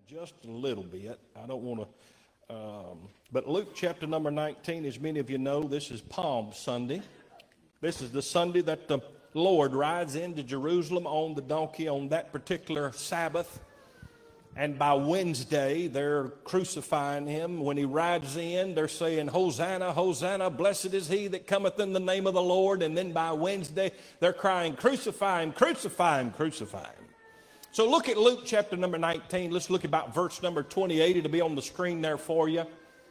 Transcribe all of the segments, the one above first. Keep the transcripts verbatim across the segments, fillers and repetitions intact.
just a little bit. I don't want to, um, but Luke chapter number nineteen, as many of you know, this is Palm Sunday. This is the Sunday that the Lord rides into Jerusalem on the donkey on that particular Sabbath. And by Wednesday, they're crucifying him. When he rides in, they're saying, Hosanna, Hosanna, blessed is he that cometh in the name of the Lord. And then by Wednesday, they're crying, crucify him, crucify him, crucify him. So look at Luke chapter number nineteen. Let's look about verse number twenty-eight. It'll be on the screen there for you.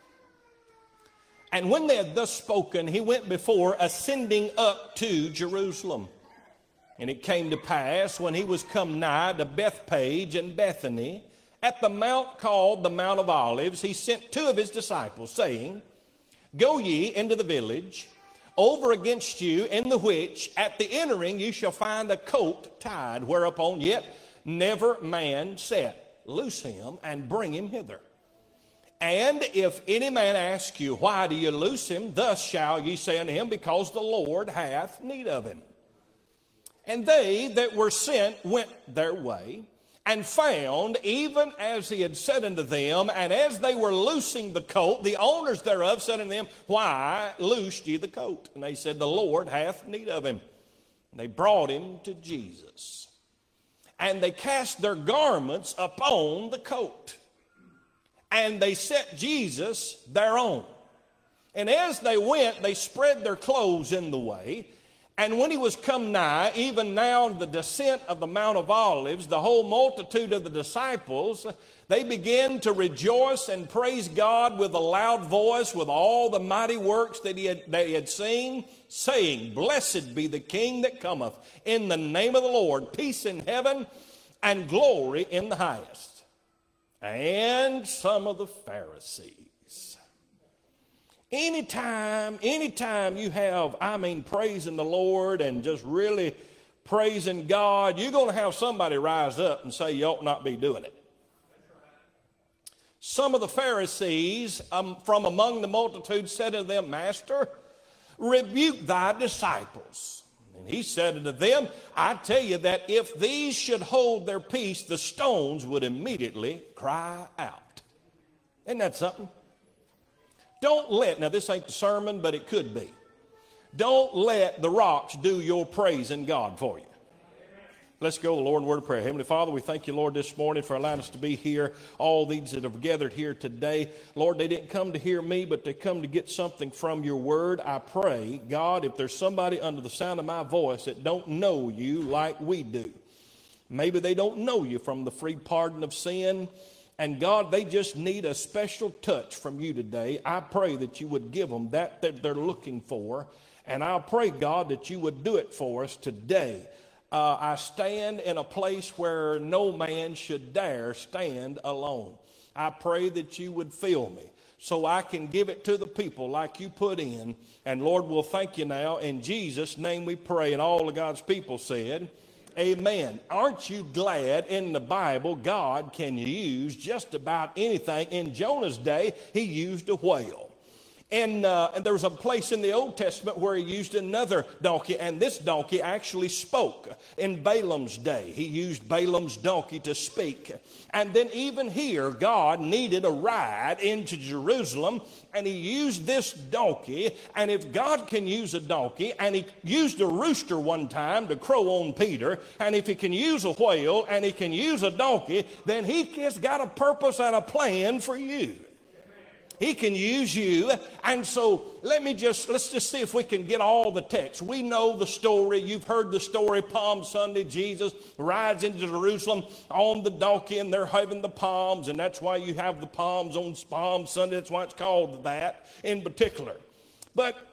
And when they had thus spoken, he went before, ascending up to Jerusalem. And it came to pass, when he was come nigh to Bethpage and Bethany, at the mount called the Mount of Olives, he sent two of his disciples, saying, Go ye into the village, over against you, in the which at the entering you shall find a colt tied, whereupon yet never man sat. Loose him and bring him hither. And if any man ask you, Why do you loose him? Thus shall ye say unto him, Because the Lord hath need of him. And they that were sent went their way, and found even as he had said unto them. And as they were loosing the colt, the owners thereof said unto them, Why loosed ye the colt? And they said, The Lord hath need of him. And they brought him to Jesus. And they cast their garments upon the colt. And they set Jesus thereon. And as they went, they spread their clothes in the way. And when he was come nigh, even now the descent of the Mount of Olives, the whole multitude of the disciples, they began to rejoice and praise God with a loud voice, with all the mighty works that he had, they had seen, saying, Blessed be the King that cometh in the name of the Lord, peace in heaven and glory in the highest. And some of the Pharisees. Anytime, anytime you have, I mean, praising the Lord and just really praising God, you're going to have somebody rise up and say you ought not be doing it. Some of the Pharisees um, from among the multitude said to them, Master, rebuke thy disciples. And he said unto them, I tell you that if these should hold their peace, the stones would immediately cry out. Isn't that something? Don't let, now this ain't the sermon, but it could be. Don't let the rocks do your praising God for you. Let's go to the Lord in word of prayer. Heavenly Father, we thank you, Lord, this morning for allowing us to be here. All these that have gathered here today, Lord, they didn't come to hear me, but they come to get something from your word. I pray, God, if there's somebody under the sound of my voice that don't know you like we do, maybe they don't know you from the free pardon of sin, and God, they just need a special touch from you today. I pray that you would give them that that they're looking for, and I'll pray, God, that you would do it for us today. Uh, I stand in a place where no man should dare stand alone. I pray that you would fill me so I can give it to the people like you put in. And Lord, we'll thank you now. In Jesus' name we pray. And all of God's people said, amen. Aren't you glad in the Bible God can use just about anything? In Jonah's day, he used a whale. And, uh, and there was a place in the Old Testament where he used another donkey, and this donkey actually spoke. In Balaam's day, he used Balaam's donkey to speak. And then even here, God needed a ride into Jerusalem, and he used this donkey. And if God can use a donkey, and he used a rooster one time to crow on Peter, and if he can use a whale, and he can use a donkey, then he has got a purpose and a plan for you. He can use you. And so let me just, let's just see if we can get all the text. We know the story. You've heard the story. Palm Sunday, Jesus rides into Jerusalem on the donkey, and they're having the palms, and that's why you have the palms on Palm Sunday. That's why it's called that in particular. But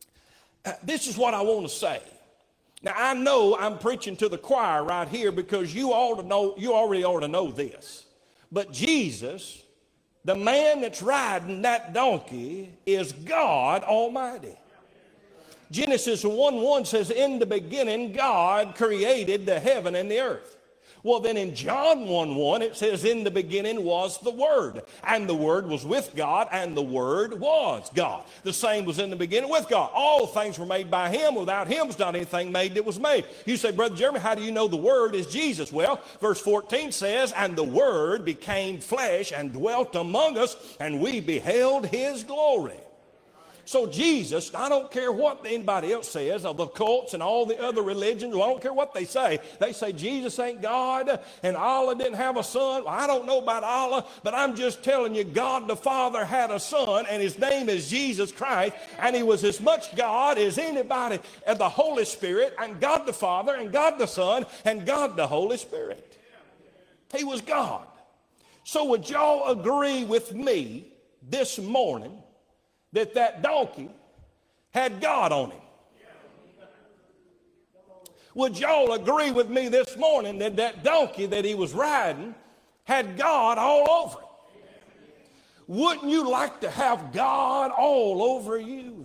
uh, this is what I want to say. Now, I know I'm preaching to the choir right here because you ought to know, you already ought to know this. But Jesus, the man that's riding that donkey, is God Almighty. Genesis one one says, in the beginning God created the heaven and the earth. Well, then in John one one, it says, in the beginning was the Word, and the Word was with God, and the Word was God. The same was in the beginning with God. All things were made by Him. Without Him was not anything made that was made. You say, Brother Jeremy, how do you know the Word is Jesus? Well, verse fourteen says, and the Word became flesh and dwelt among us, and we beheld His glory. So Jesus, I don't care what anybody else says of the cults and all the other religions, well, I don't care what they say. They say Jesus ain't God and Allah didn't have a son. Well, I don't know about Allah, but I'm just telling you, God the Father had a son, and his name is Jesus Christ, and he was as much God as anybody, and the Holy Spirit, and God the Father, and God the Son, and God the Holy Spirit. He was God. So would y'all agree with me this morning that that donkey had God on him? Would y'all agree with me this morning that that donkey that he was riding had God all over him? Wouldn't you like to have God all over you?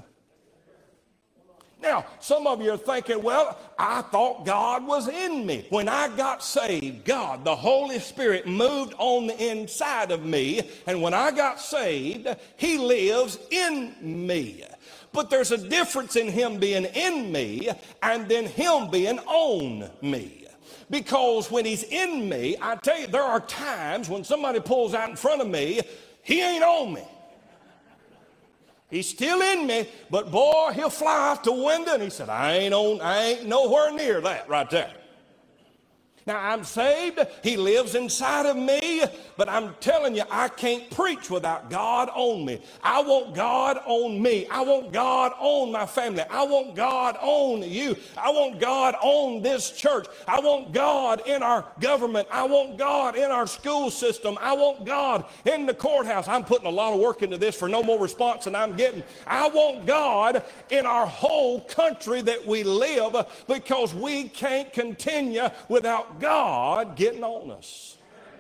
Now, some of you are thinking, well, I thought God was in me. When I got saved, God, the Holy Spirit, moved on the inside of me. And when I got saved, he lives in me. But there's a difference in him being in me and then him being on me. Because when he's in me, I tell you, there are times when somebody pulls out in front of me, he ain't on me. He's still in me, but boy, he'll fly out the window. And he said, I ain't on, I ain't nowhere near that right there. Now, I'm saved. He lives inside of me, but I'm telling you, I can't preach without God on me. I want God on me. I want God on my family. I want God on you. I want God on this church. I want God in our government. I want God in our school system. I want God in the courthouse. I'm putting a lot of work into this for no more response than I'm getting. I want God in our whole country that we live, because we can't continue without God getting on us.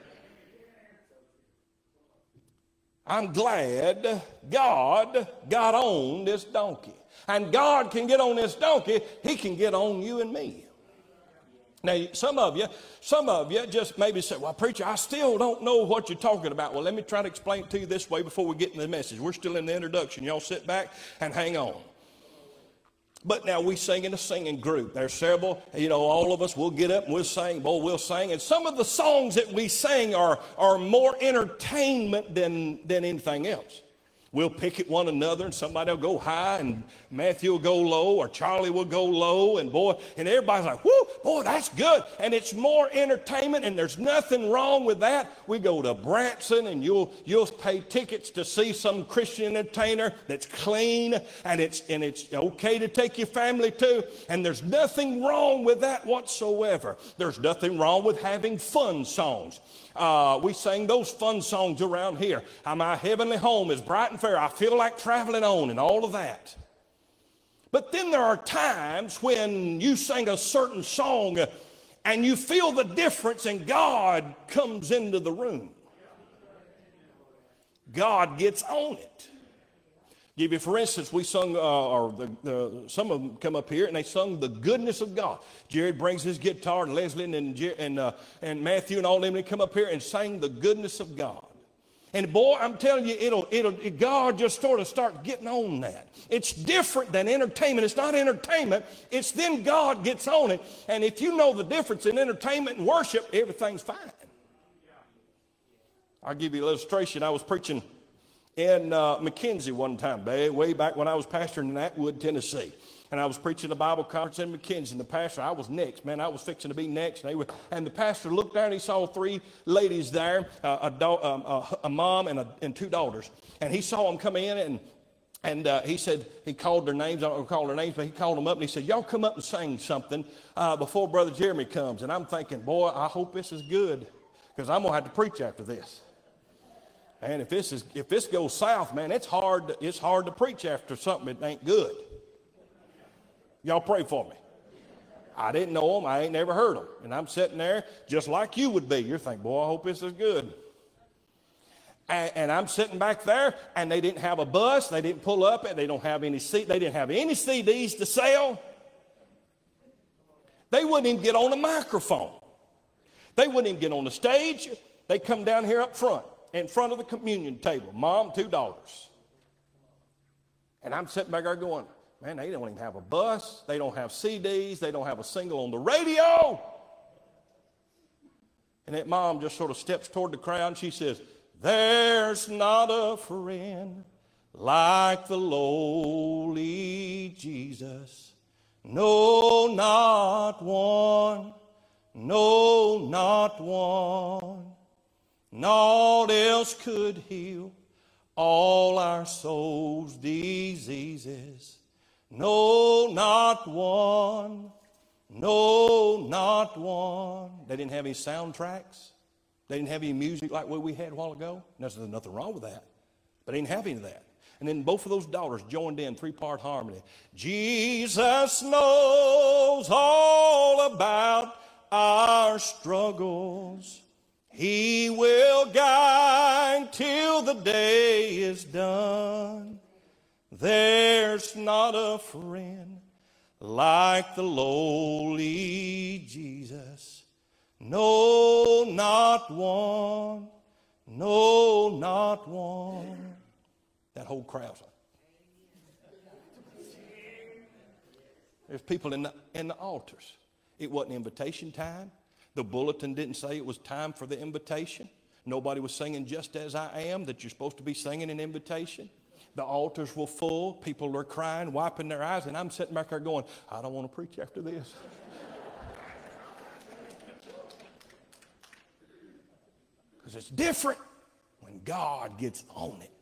I'm glad God got on this donkey. And God can get on this donkey. He can get on you and me. Now, some of you, some of you just maybe say, well, preacher, I still don't know what you're talking about. Well, let me try to explain it to you this way before we get into the message. We're still in the introduction. Y'all sit back and hang on. But now we sing in a singing group. There's several, you know, all of us, we'll get up and we'll sing. Boy, we'll sing. And some of the songs that we sing are, are more entertainment than, than anything else. We'll pick at one another, and somebody will go high, and Matthew will go low, or Charlie will go low, and boy, and everybody's like, whoo, boy, that's good. And it's more entertainment, and there's nothing wrong with that. We go to Branson, and you'll you'll pay tickets to see some Christian entertainer that's clean, and it's and it's okay to take your family too. And there's nothing wrong with that whatsoever. There's nothing wrong with having fun songs. Uh, we sing those fun songs around here. Uh, my heavenly home is bright and fair. I feel like traveling on, and all of that. But then there are times when you sing a certain song and you feel the difference, and God comes into the room. God gets on it. Give you, for instance, we sung, uh, or the, the, some of them come up here and they sung The Goodness of God. Jared brings his guitar, and Leslie and, and, uh, and Matthew and all them, they come up here and sang The Goodness of God. And boy, I'm telling you, it'll, it'll, it, God just sort of start getting on that. It's different than entertainment. It's not entertainment. It's then God gets on it. And if you know the difference in entertainment and worship, everything's fine. I'll give you an illustration. I was preaching in uh, McKenzie one time, way back when I was pastoring in Atwood, Tennessee. And I was preaching a Bible conference in McKenzie, and the pastor, I was next, man, I was fixing to be next. And, they were, and the pastor looked down and he saw three ladies there, uh, a, do, um, a, a mom and, a, and two daughters. And he saw them come in, and and uh, he said, he called their names, I don't recall their names, but he called them up and he said, y'all come up and sing something uh, before Brother Jeremy comes. And I'm thinking, boy, I hope this is good, because I'm going to have to preach after this. And if this is if this goes south, man, it's hard. It's hard to preach after something that ain't good. Y'all pray for me. I didn't know them. I ain't never heard them. And I'm sitting there just like you would be. You're thinking, boy, I hope this is good. And, and I'm sitting back there, and they didn't have a bus. They didn't pull up, and they don't have any C. They didn't have any C Ds to sell. They wouldn't even get on a microphone. They wouldn't even get on the stage. They come down here up front, in front of the communion table. Mom, two daughters. And I'm sitting back there going, man, they don't even have a bus. They don't have C Ds. They don't have a single on the radio. And that mom just sort of steps toward the crowd and she says, there's not a friend like the lowly Jesus. No, not one. No, not one. Naught else could heal all our souls' diseases. No, not one. No, not one. They didn't have any soundtracks. They didn't have any music like what we had a while ago. There's nothing wrong with that. But they didn't have any of that. And then both of those daughters joined in three-part harmony. Jesus knows all about our struggles. He will guide till the day is done. There's not a friend like the lowly Jesus. No, not one. No, not one. That whole crowd. There's people in the, in the altars. It wasn't invitation time. The bulletin didn't say it was time for the invitation. Nobody was singing Just As I Am, that you're supposed to be singing an invitation. The altars were full. People were crying, wiping their eyes, and I'm sitting back there going, I don't want to preach after this. Because it's different when God gets on it.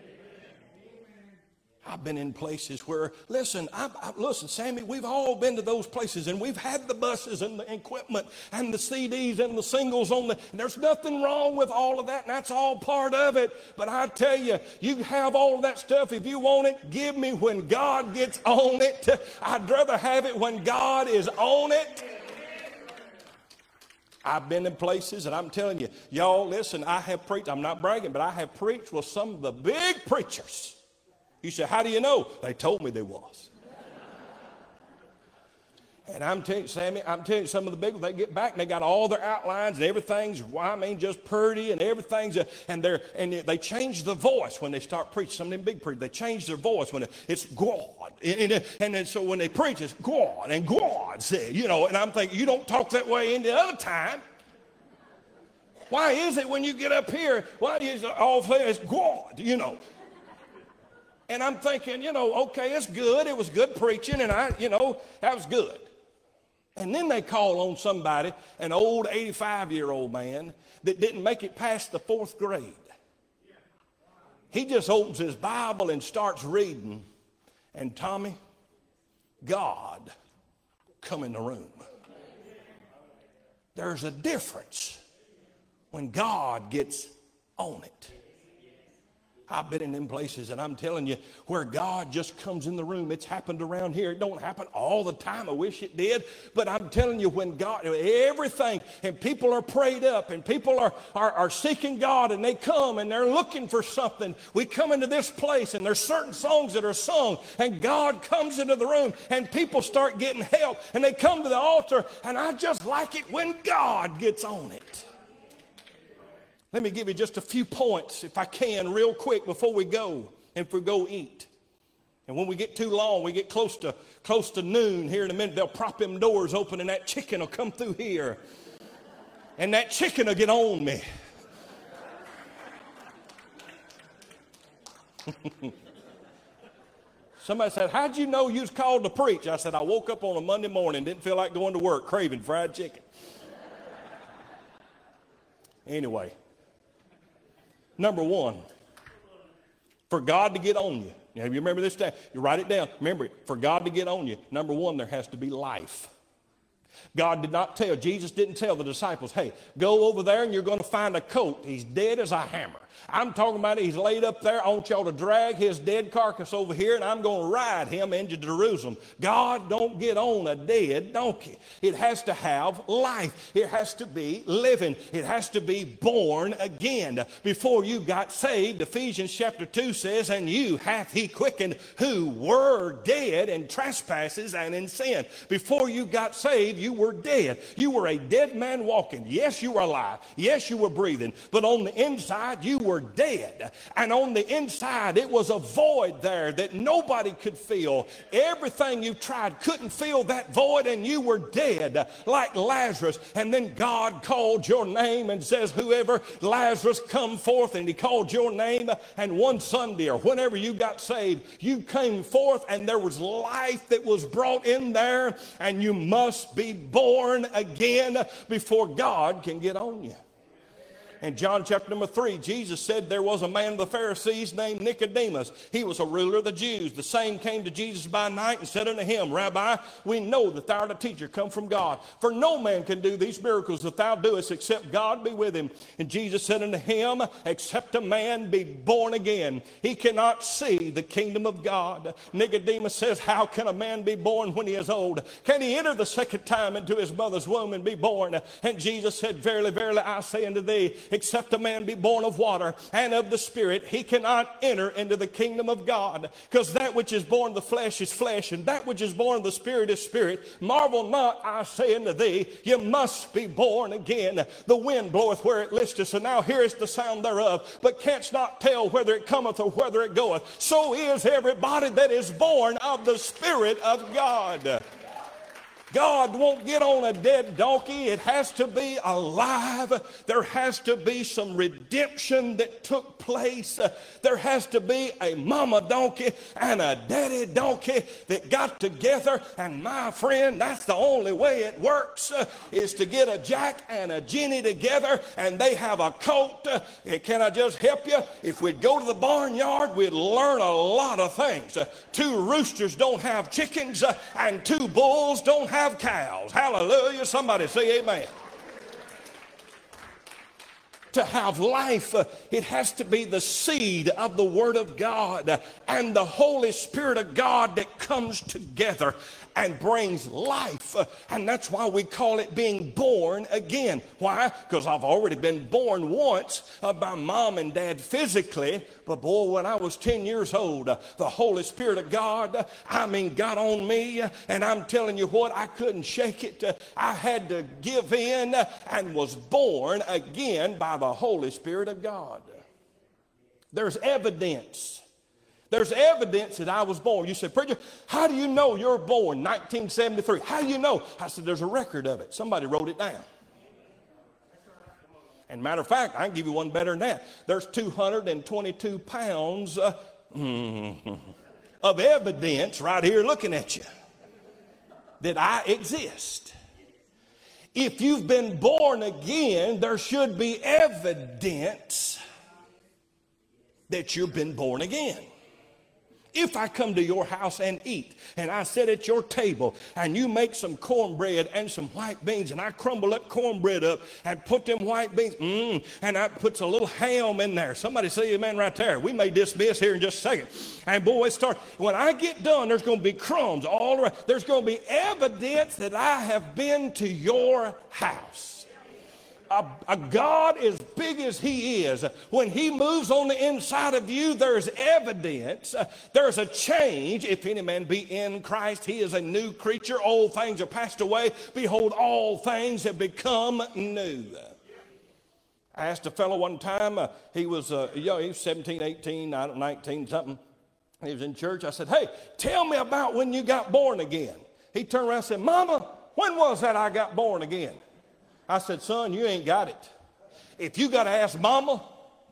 I've been in places where, listen, I, I, listen, Sammy, we've all been to those places, and we've had the buses and the equipment and the C Ds and the singles on the, and there's nothing wrong with all of that, and that's all part of it. But I tell you, you have all of that stuff. If you want it, give me when God gets on it. I'd rather have it when God is on it. I've been in places, and I'm telling you, y'all, listen, I have preached, I'm not bragging, but I have preached with some of the big preachers. You say, how do you know? They told me they was. And I'm telling you, Sammy, I'm telling you, some of the big ones, they get back and they got all their outlines and everything's, I mean, just pretty and everything's, a, and they're, and they change the voice when they start preaching. Some of them big preachers, they change their voice when it, it's God. And, and, and then so when they preach, it's God and God said, you know, and I'm thinking, you don't talk that way any other time. Why is it when you get up here, why is it all it's God, you know? And I'm thinking, you know, okay, it's good. It was good preaching, and I, you know, that was good. And then they call on somebody, an old eighty-five-year-old man that didn't make it past the fourth grade. He just opens his Bible and starts reading. And Tommy, God come in the room. There's a difference when God gets on it. I've been in them places, and I'm telling you, where God just comes in the room. It's happened around here. It don't happen all the time. I wish it did. But I'm telling you, when God, everything, and people are prayed up, and people are, are, are seeking God, and they come, and they're looking for something. We come into this place, and there's certain songs that are sung, and God comes into the room, and people start getting help, and they come to the altar, and I just like it when God gets on it. Let me give you just a few points, if I can, real quick before we go, and if we go eat. And when we get too long, we get close to close to noon here in a minute, they'll prop them doors open, and that chicken will come through here. And that chicken will get on me. Somebody said, how'd you know you was called to preach? I said, I woke up on a Monday morning, didn't feel like going to work, craving fried chicken. Anyway. Number one, for God to get on you. Now, you remember this day? You write it down. Remember it. For God to get on you, number one, there has to be life. God did not tell, Jesus didn't tell the disciples, hey, go over there and you're going to find a colt. He's dead as a hammer. I'm talking about it. He's laid up there. I want y'all to drag his dead carcass over here, and I'm going to ride him into Jerusalem. God don't get on a dead donkey. It has to have life. It has to be living. It has to be born again. Before you got saved, Ephesians chapter two says, and you hath he quickened who were dead in trespasses and in sin. Before you got saved, you were dead. You were a dead man walking. Yes, you were alive. Yes, you were breathing. But on the inside, you were dead. And on the inside, it was a void there that nobody could fill. Everything you tried couldn't fill that void, and you were dead like Lazarus. And then God called your name and says, whoever, Lazarus, come forth. And he called your name. And one Sunday or whenever you got saved, you came forth and there was life that was brought in there. And you must be born again before God can get on you. In John chapter number three, Jesus said there was a man of the Pharisees named Nicodemus. He was a ruler of the Jews. The same came to Jesus by night and said unto him, Rabbi, we know that thou art a teacher come from God. For no man can do these miracles that thou doest except God be with him. And Jesus said unto him, except a man be born again, he cannot see the kingdom of God. Nicodemus says, how can a man be born when he is old? Can he enter the second time into his mother's womb and be born? And Jesus said, verily, verily, I say unto thee, except a man be born of water and of the Spirit, he cannot enter into the kingdom of God. Because that which is born of the flesh is flesh, and that which is born of the Spirit is spirit. Marvel not, I say unto thee, you must be born again. The wind bloweth where it listeth, and now hearest the sound thereof, but canst not tell whether it cometh or whether it goeth. So is everybody that is born of the Spirit of God. God won't get on a dead donkey. It has to be alive. There has to be some redemption that took place. There has to be a mama donkey and a daddy donkey that got together. And my friend, that's the only way it works, uh, is to get a Jack and a Jenny together and they have a colt. Uh, can I just help you? If we'd go to the barnyard, we'd learn a lot of things. Uh, two roosters don't have chickens, uh, and two bulls don't have have cows. Hallelujah. Somebody say amen. To have life, uh, it has to be the seed of the Word of God uh, and the Holy Spirit of God that comes together and brings life. Uh, and that's why we call it being born again. Why? Because I've already been born once uh, by mom and dad physically. But boy, when I was ten years old, uh, the Holy Spirit of God, uh, I mean, got on me. Uh, and I'm telling you what, I couldn't shake it. Uh, I had to give in uh, and was born again by the Holy Spirit of God. There's evidence. There's evidence that I was born. You said, preacher, how do you know you're born nineteen seventy-three? How do you know? I said, there's a record of it. Somebody wrote it down. And matter of fact, I can give you one better than that. There's two hundred twenty-two pounds uh, of evidence right here looking at you that I exist. If you've been born again, there should be evidence that you've been born again. If I come to your house and eat, and I sit at your table, and you make some cornbread and some white beans, and I crumble that cornbread up and put them white beans, mm, and I put a little ham in there. Somebody say amen right there. We may dismiss here in just a second. And boy, it starts. When I get done, there's going to be crumbs all around. There's going to be evidence that I have been to your house. A, a God as big as he is, when he moves on the inside of you, there's evidence. Uh, there's a change. If any man be in Christ, he is a new creature. Old things are passed away. Behold, all things have become new. I asked a fellow one time, uh, he was uh, young, he was seventeen, eighteen, nineteen, something. He was in church. I said, hey, tell me about when you got born again. He turned around and said, Mama, when was that I got born again? I said, son, you ain't got it. If you got to ask mama,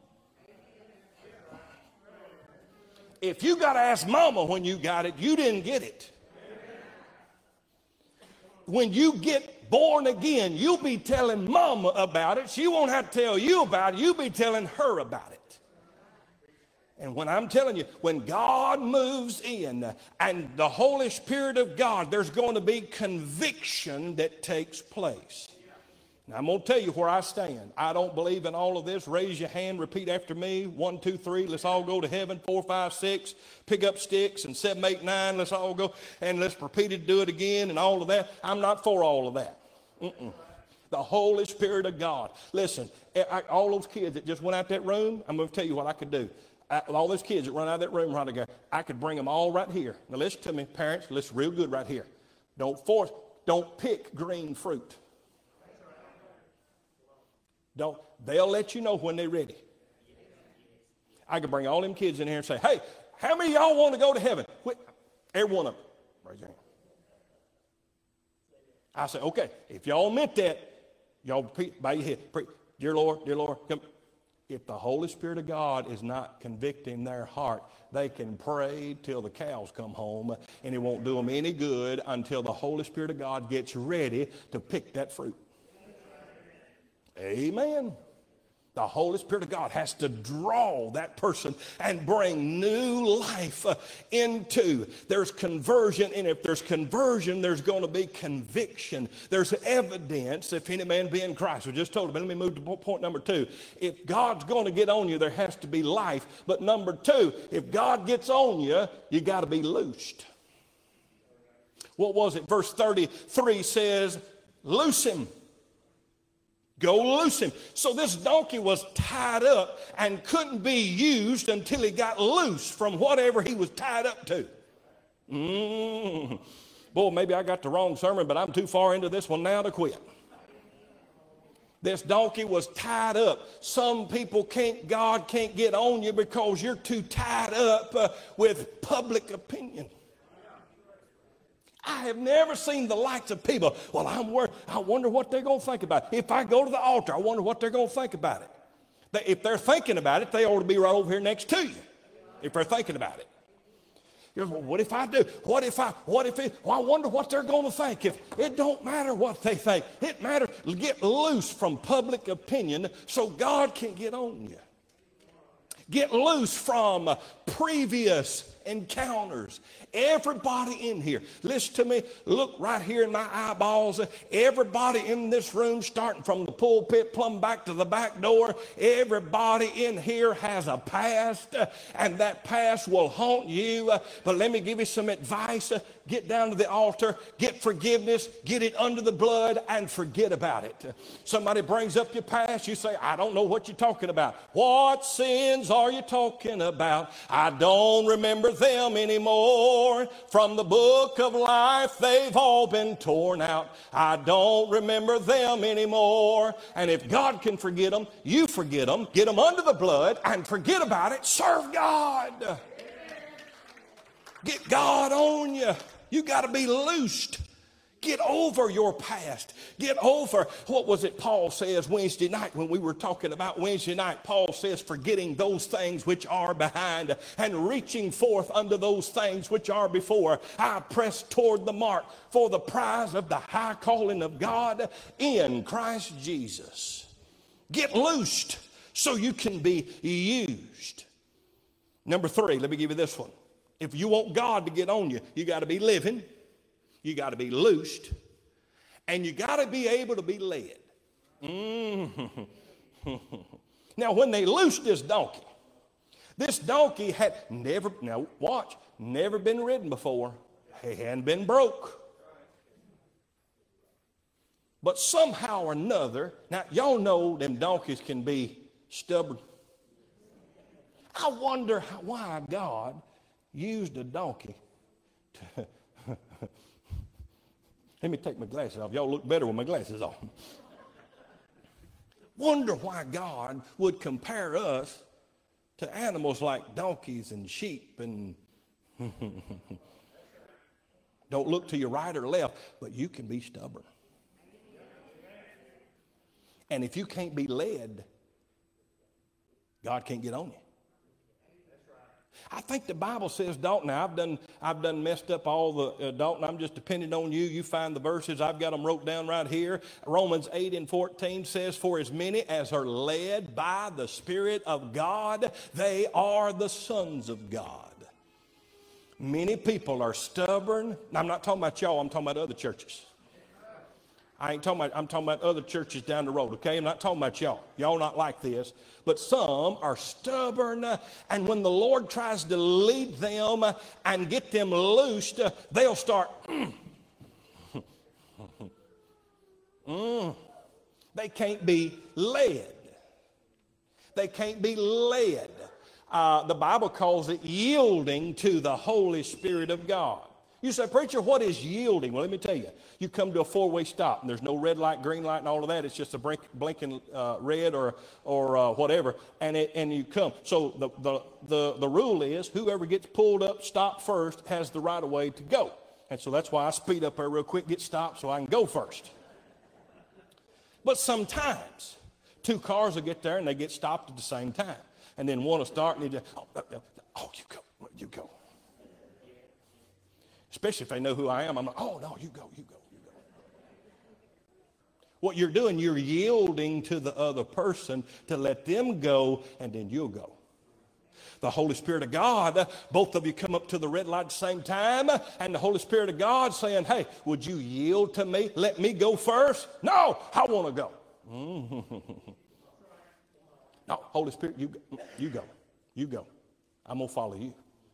if you got to ask mama when you got it, you didn't get it. When you get born again, you'll be telling mama about it. She won't have to tell you about it. You'll be telling her about it. And when I'm telling you, when God moves in and the Holy Spirit of God, there's going to be conviction that takes place. Now, I'm going to tell you where I stand. I don't believe in all of this. Raise your hand, repeat after me. One, two, three, let's all go to heaven. Four, five, six, pick up sticks. And seven, eight, nine, let's all go. And let's repeat it, do it again, and all of that. I'm not for all of that. Mm-mm. The Holy Spirit of God. Listen, I, all those kids that just went out that room, I'm going to tell you what I could do. I, all those kids that run out of that room right together, I could bring them all right here. Now, listen to me, parents. Listen real good right here. Don't force don't pick green fruit. Don't. They'll let you know when they're ready. I could bring all them kids in here and say, hey, how many of y'all want to go to heaven? Every one of them. Raise your hand. I say, okay, if y'all meant that, y'all bow your head. Pray, dear Lord, dear Lord, come. If the Holy Spirit of God is not convicting their heart, they can pray till the cows come home, and it won't do them any good until the Holy Spirit of God gets ready to pick that fruit. Amen. The Holy Spirit of God has to draw that person and bring new life uh, into. There's conversion, and if there's conversion, there's going to be conviction. There's evidence, if any man be in Christ. We just told him, let me move to point number two. If God's going to get on you, there has to be life. But number two, if God gets on you, you got to be loosed. What was it? Verse thirty-three says, loose him. Go loose him. So this donkey was tied up and couldn't be used until he got loose from whatever he was tied up to. Mm. Boy, maybe I got the wrong sermon, but I'm too far into this one now to quit. This donkey was tied up. Some people can't, God can't get on you because you're too tied up uh, with public opinion. I have never seen the likes of people. Well, I'm worried. I wonder what they're going to think about it. If I go to the altar, I wonder what they're going to think about it. They, if they're thinking about it, they ought to be right over here next to you. If they're thinking about it. You know, well, what if I do? What if I, what if it, well, I wonder what they're going to think. If it don't matter what they think. It matters. Get loose from public opinion so God can get on you. Get loose from previous encounters. Everybody in here, listen to me, look right here in my eyeballs. Everybody in this room, starting from the pulpit plumb back to the back door, everybody in here has a past, and that past will haunt you. But let me give you some advice. Get down to the altar, get forgiveness, get it under the blood, and forget about it. Somebody brings up your past, you say, I don't know what you're talking about. What sins are you talking about? I don't remember them anymore. From the book of life, they've all been torn out. I don't remember them anymore. And if God can forget them, you forget them, get them under the blood, and forget about it. Serve God. Get God on you. You got to be loosed. Get over your past. Get over, what was it Paul says Wednesday night when we were talking about Wednesday night? Paul says, forgetting those things which are behind and reaching forth unto those things which are before. I press toward the mark for the prize of the high calling of God in Christ Jesus. Get loosed so you can be used. Number three, let me give you this one. If you want God to get on you, you got to be living. You got to be loosed, and you got to be able to be led. Mm-hmm. Now, when they loosed this donkey, this donkey had never, now watch, never been ridden before. He hadn't been broke. But somehow or another, now y'all know them donkeys can be stubborn. I wonder how, why God used a donkey to... Let me take my glasses off. Y'all look better with my glasses off. Wonder why God would compare us to animals like donkeys and sheep and don't look to your right or left, but you can be stubborn. And if you can't be led, God can't get on you. I think the Bible says, Dalton, now I've done, I've done messed up all the, uh, Dalton, I'm just depending on you. You find the verses, I've got them wrote down right here. Romans eight and fourteen says, for as many as are led by the Spirit of God, they are the sons of God. Many people are stubborn. Now, I'm not talking about y'all, I'm talking about other churches. I ain't talking about, I'm talking about other churches down the road, okay? I'm not talking about y'all. Y'all not like this. But some are stubborn, uh, and when the Lord tries to lead them uh, and get them loosed, uh, they'll start, mm. mm. They can't be led. They can't be led. Uh, the Bible calls it yielding to the Holy Spirit of God. You say, preacher, what is yielding? Well, let me tell you. You come to a four-way stop, and there's no red light, green light, and all of that. It's just a blink, blinking uh, red or or uh, whatever, and it, and you come. So the, the the the rule is whoever gets pulled up, stopped first, has the right of way to go. And so that's why I speed up there real quick, get stopped, so I can go first. But sometimes two cars will get there, and they get stopped at the same time, and then one will start, and they just, oh, oh you go, you go. Especially if they know who I am. I'm like, oh, no, you go, you go, you go. What you're doing, you're yielding to the other person to let them go, and then you'll go. The Holy Spirit of God, both of you come up to the red light at the same time, and the Holy Spirit of God saying, hey, would you yield to me? Let me go first? No, I want to go. No, Holy Spirit, you, you go. You go. I'm going to follow you.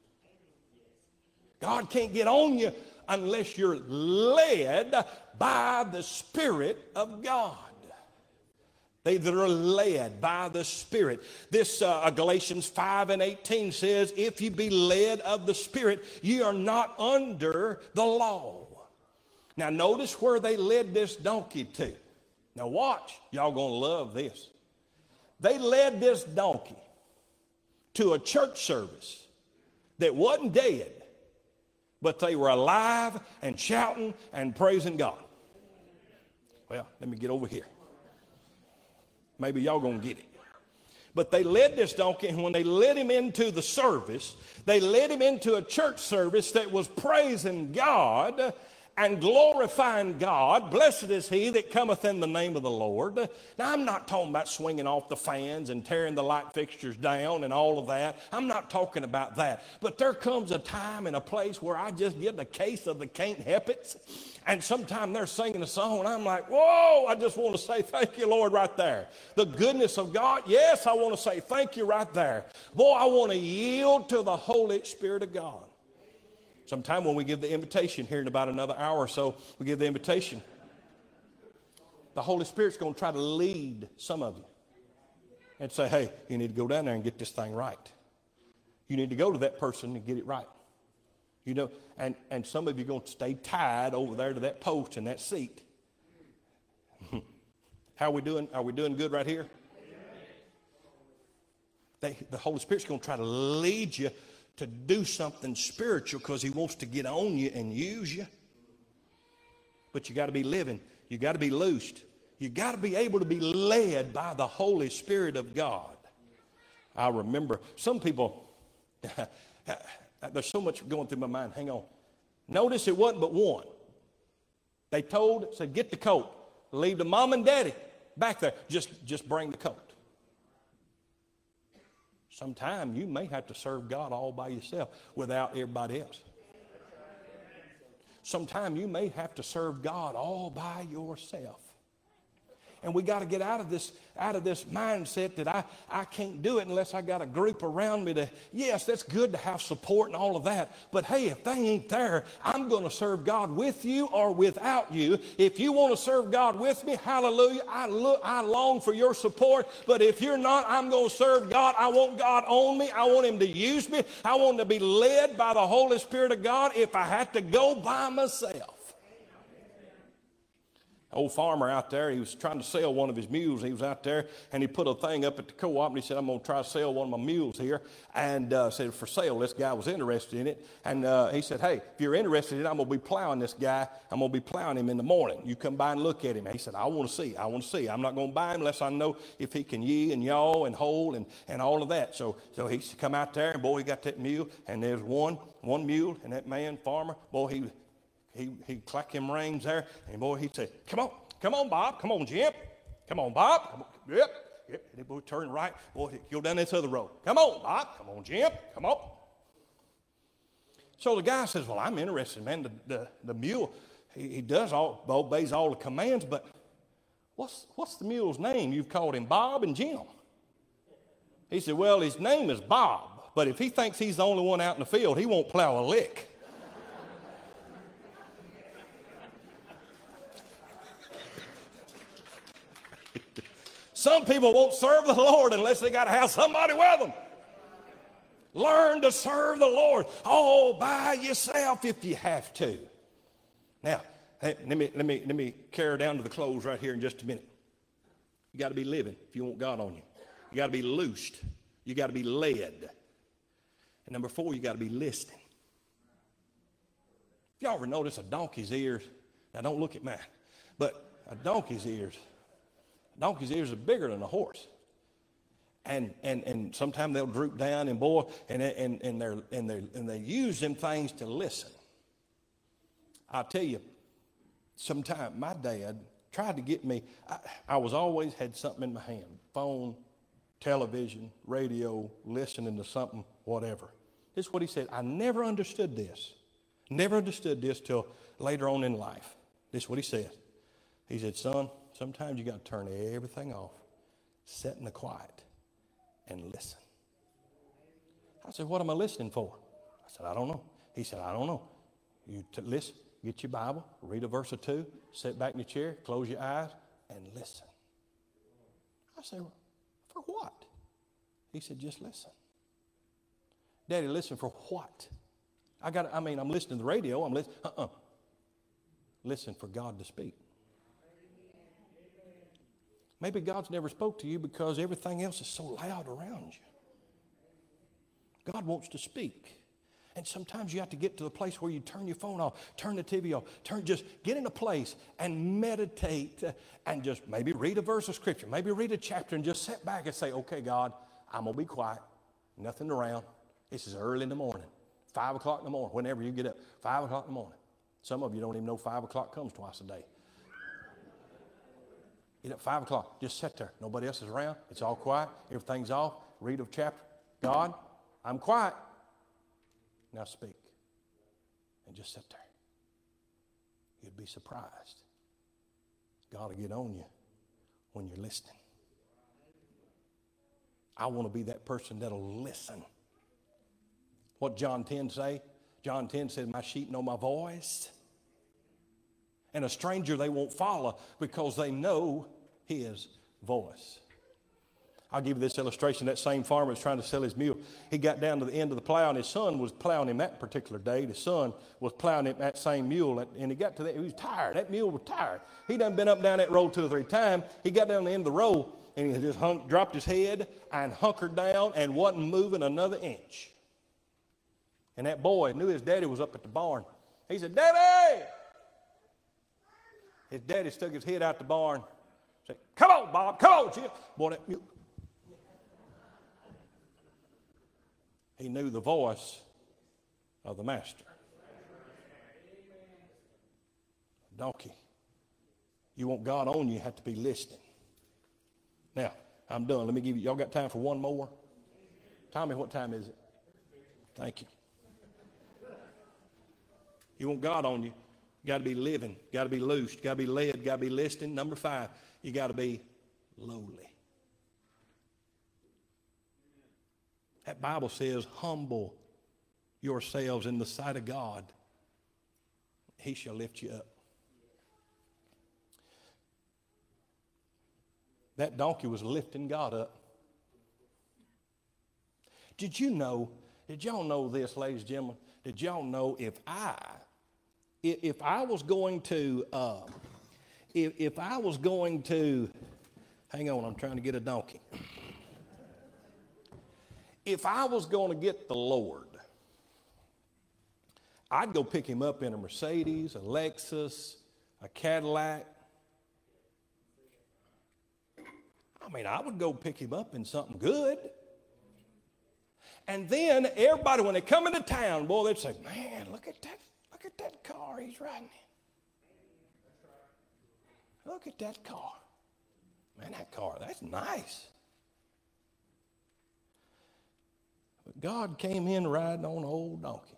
God can't get on you unless you're led by the Spirit of God. They that are led by the Spirit. This uh, Galatians five and eighteen says, if you be led of the Spirit, you are not under the law. Now notice where they led this donkey to. Now watch. Y'all going to love this. They led this donkey to a church service that wasn't dead, but they were alive and shouting and praising God. Well, let me get over here. Maybe y'all gonna get it. But they led this donkey, and when they led him into the service, they led him into a church service that was praising God and glorifying God. Blessed is he that cometh in the name of the Lord. Now, I'm not talking about swinging off the fans and tearing the light fixtures down and all of that. I'm not talking about that. But there comes a time and a place where I just get a case of the can't help it. And sometimes they're singing a song, and I'm like, whoa, I just want to say thank you, Lord, right there. The goodness of God, yes, I want to say thank you right there. Boy, I want to yield to the Holy Spirit of God. Sometime when we give the invitation here in about another hour or so, we give the invitation. The Holy Spirit's going to try to lead some of you and say, hey, you need to go down there and get this thing right. You need to go to that person and get it right. You know, and, and some of you are going to stay tied over there to that post and that seat. How are we doing? Are we doing good right here? They, the Holy Spirit's going to try to lead you to do something spiritual because he wants to get on you and use you. But you got to be living. You got to be loosed. You got to be able to be led by the Holy Spirit of God. I remember some people, there's so much going through my mind. Hang on. Notice it wasn't but one. They told, said, get the coat. Leave the mom and daddy back there. Just, just bring the coat. Sometime you may have to serve God all by yourself without everybody else. Sometime you may have to serve God all by yourself. And we got to get out of this out of this mindset that I, I can't do it unless I got a group around me to, yes, that's good to have support and all of that. But hey, if they ain't there, I'm going to serve God with you or without you. If you want to serve God with me, hallelujah, I look, I long for your support. But if you're not, I'm going to serve God. I want God on me. I want him to use me. I want to be led by the Holy Spirit of God if I had to go by myself. Old farmer out there, he was trying to sell one of his mules. He was out there, and he put a thing up at the co-op, and he said, I'm going to try to sell one of my mules here, and uh, said, for sale. This guy was interested in it, and uh, he said, hey, if you're interested in it, I'm going to be plowing this guy. I'm going to be plowing him in the morning. You come by and look at him. And he said, I want to see. I want to see. I'm not going to buy him unless I know if he can yee and yaw and hold and, and all of that. So so he come out there, and boy, he got that mule, and there's one, one mule, and that man, farmer, boy, he He he clacked him reins there, and boy, he'd say, come on, come on, Bob, come on, Jim, come on, Bob, come on. Yep, yep, and he would turn right, boy, he'd go down this other road. Come on, Bob, come on, Jim, come on. So the guy says, well, I'm interested, man, the, the, the mule, he, he does all, obeys all the commands, but what's, what's the mule's name? You've called him Bob and Jim. He said, well, his name is Bob, but if he thinks he's the only one out in the field, he won't plow a lick. Some people won't serve the Lord unless they got to have somebody with them. Learn to serve the Lord all by yourself if you have to. Now, hey, let me, let me, let me carry down to the close right here in just a minute. You got to be living if you want God on you. You got to be loosed. You got to be led. And number four, you got to be listening. If y'all ever notice a donkey's ears, now don't look at mine, but a donkey's ears, a donkey's ears are bigger than a horse. And and and sometimes they'll droop down and boy, and and and they're and they and they use them things to listen. I'll tell you, sometime my dad tried to get me. I, I was always had something in my hand: phone, television, radio, listening to something, whatever. This is what he said. I never understood this. Never understood this till later on in life. This is what he said. He said, son, sometimes you got to turn everything off, sit in the quiet, and listen. I said, what am I listening for? I said, I don't know. He said, I don't know. You t- listen, get your Bible, read a verse or two, sit back in your chair, close your eyes, and listen. I said, well, for what? He said, just listen. Daddy, listen for what? I got. I mean, I'm listening to the radio. I'm listening. Uh-uh. Listen for God to speak. Maybe God's never spoke to you because everything else is so loud around you. God wants to speak. And sometimes you have to get to the place where you turn your phone off, turn the T V off, turn, just get in a place and meditate and just maybe read a verse of Scripture, maybe read a chapter and just sit back and say, okay, God, I'm going to be quiet, nothing around. This is early in the morning, five o'clock in the morning, whenever you get up, five o'clock in the morning. Some of you don't even know five o'clock comes twice a day. Get up five o'clock, just sit there. Nobody else is around. It's all quiet. Everything's off. Read a chapter. God, I'm quiet. Now speak. And just sit there. You'd be surprised. God will get on you when you're listening. I want to be that person that'll listen. What John ten say? John ten said, my sheep know my voice. And a stranger they won't follow because they know his voice. I'll give you this illustration. That same farmer was trying to sell his mule. He got down to the end of the plow, and his son was plowing him that particular day. The son was plowing him that same mule, and he got to that. He was tired. That mule was tired. He done been up and down that road two or three times. He got down to the end of the road, and he just hung, dropped his head and hunkered down and wasn't moving another inch. And that boy knew his daddy was up at the barn. He said, Daddy! His daddy stuck his head out the barn. Said, come on, Bob, come on, Jim. Boy, that mule. He knew the voice of the master. Donkey. You want God on you, you have to be listening. Now, I'm done. Let me give you, y'all got time for one more? Tommy, what time is it? Thank you. You want God on you, you got to be living, got to be loosed, got to be led, got to be listening. Number five, you got to be lowly. That Bible says, humble yourselves in the sight of God. He shall lift you up. That donkey was lifting God up. Did you know, did y'all know this, ladies and gentlemen? Did y'all know if I, if, if I was going to, uh, if, if I was going to, hang on, I'm trying to get a donkey. If I was going to get the Lord, I'd go pick him up in a Mercedes, a Lexus, a Cadillac. I mean, I would go pick him up in something good. And then everybody, when they come into town, boy, they'd say, man, look at that, look at that car he's riding in. Look at that car. Man, that car, that's nice. But God came in riding on an old donkey.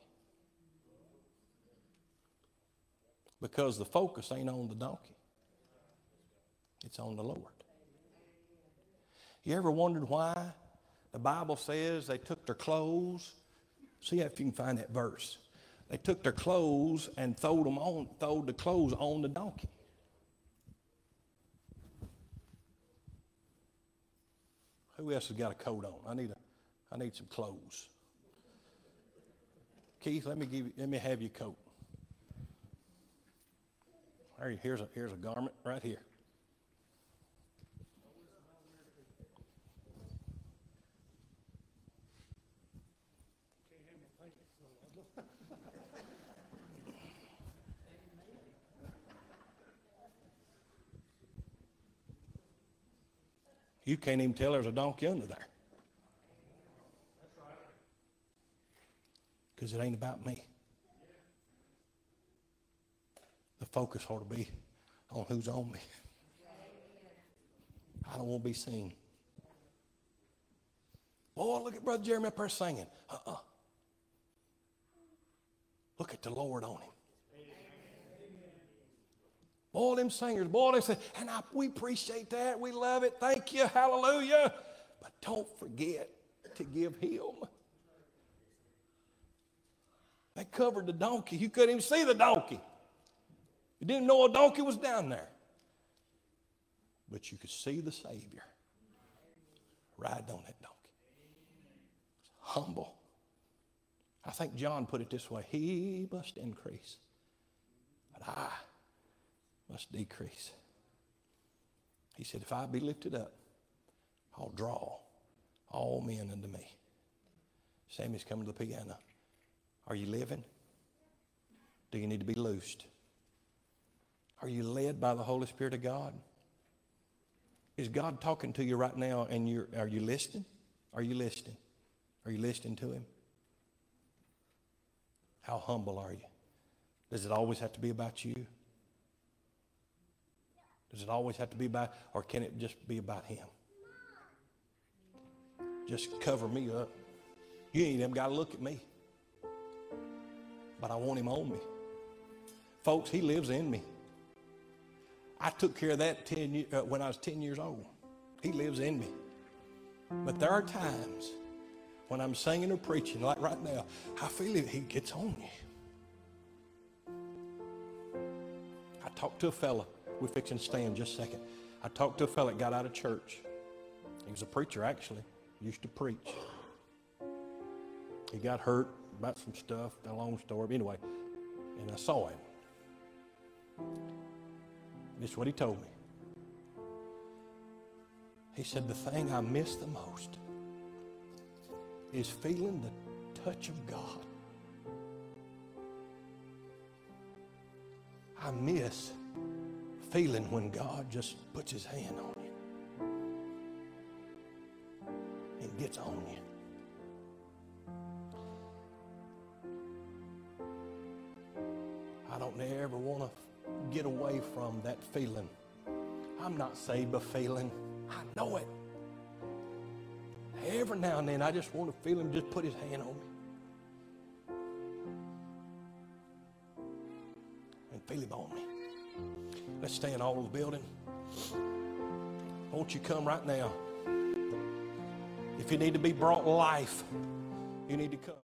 Because the focus ain't on the donkey. It's on the Lord. You ever wondered why the Bible says they took their clothes? See if you can find that verse. They took their clothes and throwed them on, throwed the clothes on the donkey. Who else has got a coat on? I need a, I need some clothes. Keith, let me give you, let me have your coat. There, here's a here's a garment right here. You can't even tell there's a donkey under there. Because it ain't about me. The focus ought to be on who's on me. I don't want to be seen. Boy, look at Brother Jeremy up there singing. Uh-uh. Look at the Lord on him. Boy, them singers, boy, they say, and I, we appreciate that. We love it. Thank you. Hallelujah. But don't forget to give him. They covered the donkey. You couldn't even see the donkey. You didn't know a donkey was down there. But you could see the Savior riding on that donkey. Humble. I think John put it this way. He must increase, but I must decrease. He said, if I be lifted up, I'll draw all men unto me. Sammy's coming to the piano. Are you living? Do you need to be loosed? Are you led by the Holy Spirit of God? Is God talking to you right now and you're, are you listening? Are you listening? Are you listening to him? How humble are you? Does it always have to be about you? Does it always have to be about, or can it just be about him? Just cover me up. You ain't even got to look at me. But I want him on me. Folks, he lives in me. I took care of that ten, uh, when I was ten years old. He lives in me. But there are times when I'm singing or preaching, like right now, I feel it, he gets on you. I talked to a fella. We're fixing to stand just a second. I talked to a fella that got out of church. He was a preacher, actually. He used to preach. He got hurt about some stuff, a long story. Anyway, and I saw him. This is what he told me. He said, the thing I miss the most is feeling the touch of God. I miss feeling when God just puts his hand on you and gets on you. I don't ever want to get away from that feeling. I'm not saved by feeling. I know it. Every now and then I just want to feel him just put his hand on me and feel him on me. Let's stand all over the building. Won't you come right now? If you need to be brought life, you need to come.